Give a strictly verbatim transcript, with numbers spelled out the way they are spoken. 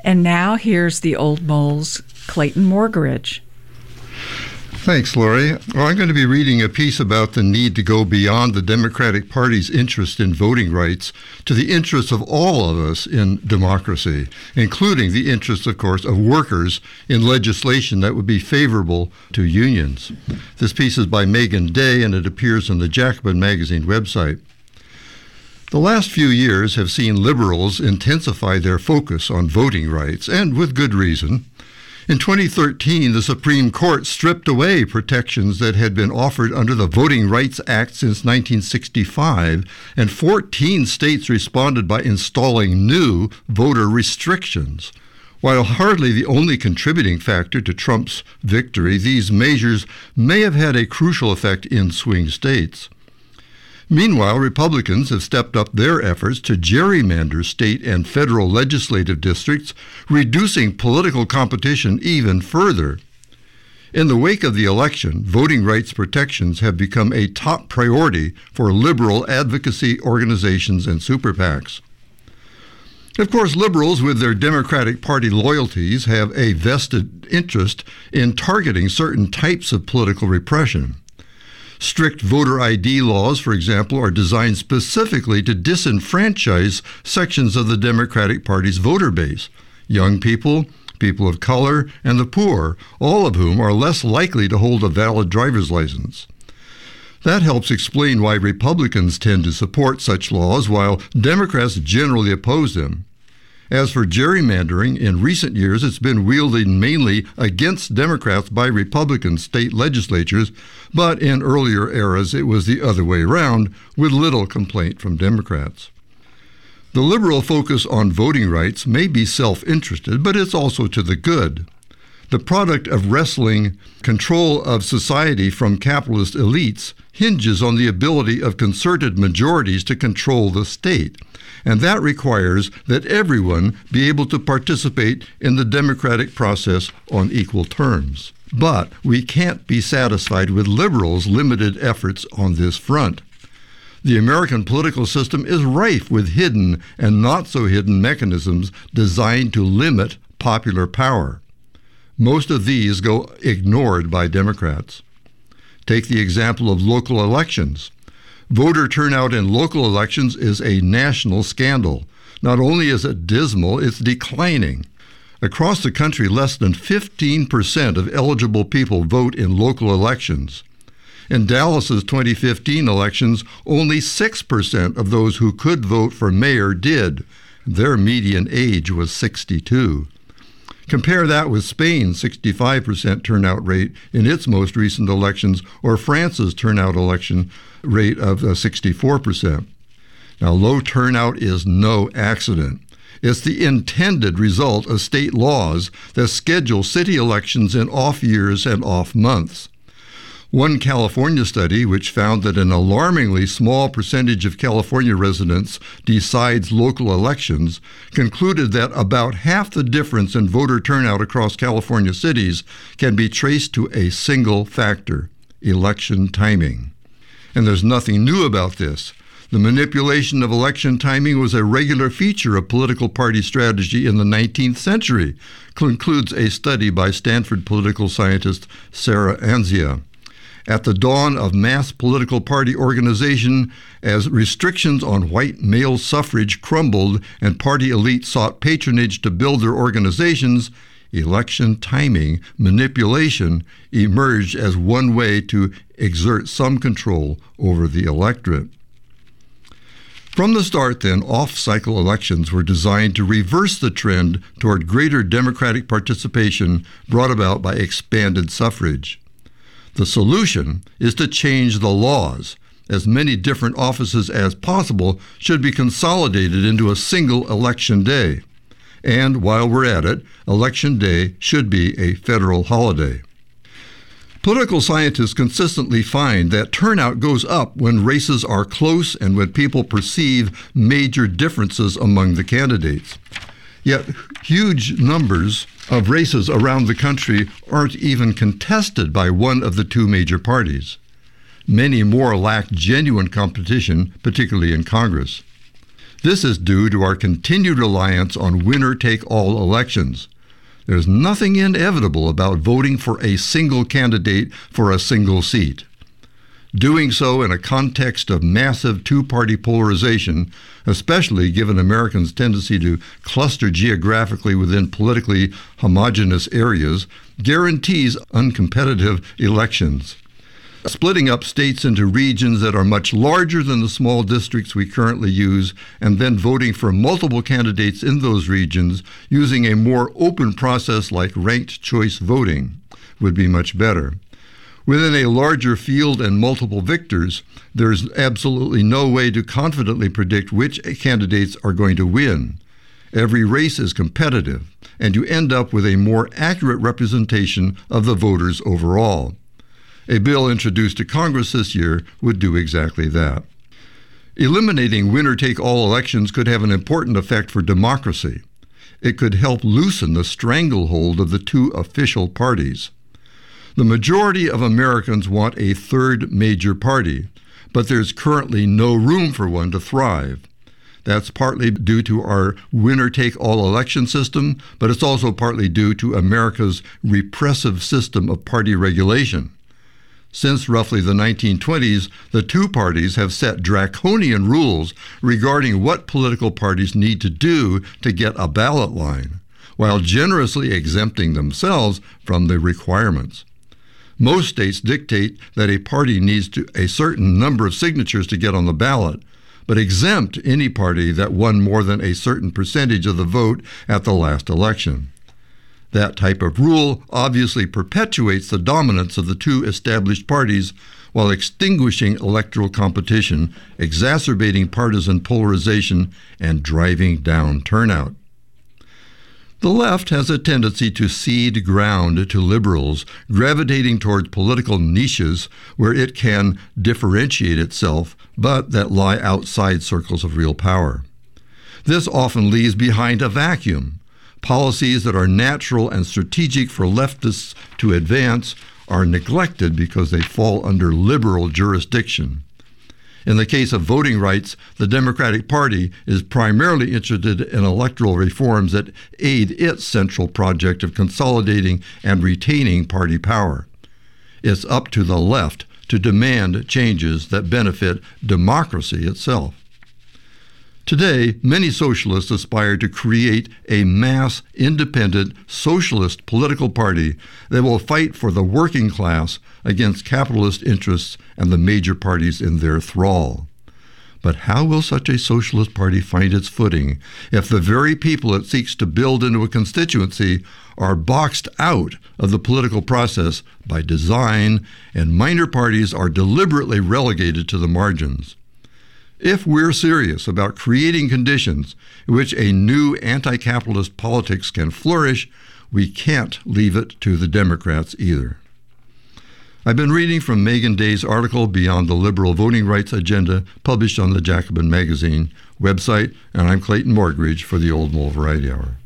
And now here's the Old Mole's Clayton Morgridge. Thanks, Lori. Well, I'm going to be reading a piece about the need to go beyond the Democratic Party's interest in voting rights to the interests of all of us in democracy, including the interests, of course, of workers in legislation that would be favorable to unions. This piece is by Megan Day, and it appears on the Jacobin Magazine website. The last few years have seen liberals intensify their focus on voting rights, and with good reason. In twenty thirteen, the Supreme Court stripped away protections that had been offered under the Voting Rights Act since nineteen sixty-five, and fourteen states responded by installing new voter restrictions. While hardly the only contributing factor to Trump's victory, these measures may have had a crucial effect in swing states. Meanwhile, Republicans have stepped up their efforts to gerrymander state and federal legislative districts, reducing political competition even further. In the wake of the election, voting rights protections have become a top priority for liberal advocacy organizations and super PACs. Of course, liberals with their Democratic Party loyalties have a vested interest in targeting certain types of political repression. Strict voter I D laws, for example, are designed specifically to disenfranchise sections of the Democratic Party's voter base, young people, people of color, and the poor, all of whom are less likely to hold a valid driver's license. That helps explain why Republicans tend to support such laws while Democrats generally oppose them. As for gerrymandering, in recent years it's been wielded mainly against Democrats by Republican state legislatures, but in earlier eras it was the other way around, with little complaint from Democrats. The liberal focus on voting rights may be self-interested, but it's also to the good. The product of wresting control of society from capitalist elites hinges on the ability of concerted majorities to control the state, and that requires that everyone be able to participate in the democratic process on equal terms. But we can't be satisfied with liberals' limited efforts on this front. The American political system is rife with hidden and not-so-hidden mechanisms designed to limit popular power. Most of these go ignored by Democrats. Take the example of local elections. Voter turnout in local elections is a national scandal. Not only is it dismal, it's declining. Across the country, less than fifteen percent of eligible people vote in local elections. In Dallas's twenty fifteen elections, only six percent of those who could vote for mayor did. Their median age was sixty-two. Compare that with Spain's sixty-five percent turnout rate in its most recent elections, or France's turnout election rate of uh, sixty-four percent. Now, low turnout is no accident. It's the intended result of state laws that schedule city elections in off years and off months. One California study, which found that an alarmingly small percentage of California residents decides local elections, concluded that about half the difference in voter turnout across California cities can be traced to a single factor: election timing. And there's nothing new about this. The manipulation of election timing was a regular feature of political party strategy in the nineteenth century, concludes a study by Stanford political scientist Sarah Anzia. At the dawn of mass political party organization, as restrictions on white male suffrage crumbled and party elites sought patronage to build their organizations, election timing manipulation emerged as one way to exert some control over the electorate. From the start, then, off-cycle elections were designed to reverse the trend toward greater democratic participation brought about by expanded suffrage. The solution is to change the laws. As many different offices as possible should be consolidated into a single election day. And while we're at it, Election Day should be a federal holiday. Political scientists consistently find that turnout goes up when races are close and when people perceive major differences among the candidates. Yet huge numbers of races around the country aren't even contested by one of the two major parties. Many more lack genuine competition, particularly in Congress. This is due to our continued reliance on winner-take-all elections. There's nothing inevitable about voting for a single candidate for a single seat. Doing so in a context of massive two-party polarization, especially given Americans' tendency to cluster geographically within politically homogeneous areas, guarantees uncompetitive elections. Splitting up states into regions that are much larger than the small districts we currently use, and then voting for multiple candidates in those regions using a more open process like ranked choice voting would be much better. Within a larger field and multiple victors, there's absolutely no way to confidently predict which candidates are going to win. Every race is competitive, and you end up with a more accurate representation of the voters overall. A bill introduced to Congress this year would do exactly that. Eliminating winner-take-all elections could have an important effect for democracy. It could help loosen the stranglehold of the two official parties. The majority of Americans want a third major party, but there's currently no room for one to thrive. That's partly due to our winner-take-all election system, but it's also partly due to America's repressive system of party regulation. Since roughly the nineteen twenties, the two parties have set draconian rules regarding what political parties need to do to get a ballot line, while generously exempting themselves from the requirements. Most states dictate that a party needs to, a certain number of signatures to get on the ballot, but exempt any party that won more than a certain percentage of the vote at the last election. That type of rule obviously perpetuates the dominance of the two established parties while extinguishing electoral competition, exacerbating partisan polarization, and driving down turnout. The left has a tendency to cede ground to liberals, gravitating towards political niches where it can differentiate itself, but that lie outside circles of real power. This often leaves behind a vacuum. Policies that are natural and strategic for leftists to advance are neglected because they fall under liberal jurisdiction. In the case of voting rights, the Democratic Party is primarily interested in electoral reforms that aid its central project of consolidating and retaining party power. It's up to the left to demand changes that benefit democracy itself. Today, many socialists aspire to create a mass, independent, socialist political party that will fight for the working class against capitalist interests and the major parties in their thrall. But how will such a socialist party find its footing if the very people it seeks to build into a constituency are boxed out of the political process by design, and minor parties are deliberately relegated to the margins? If we're serious about creating conditions in which a new anti-capitalist politics can flourish, we can't leave it to the Democrats either. I've been reading from Megan Day's article, Beyond the Liberal Voting Rights Agenda, published on the Jacobin Magazine website, and I'm Clayton Morgridge for the Old Mole Variety Hour.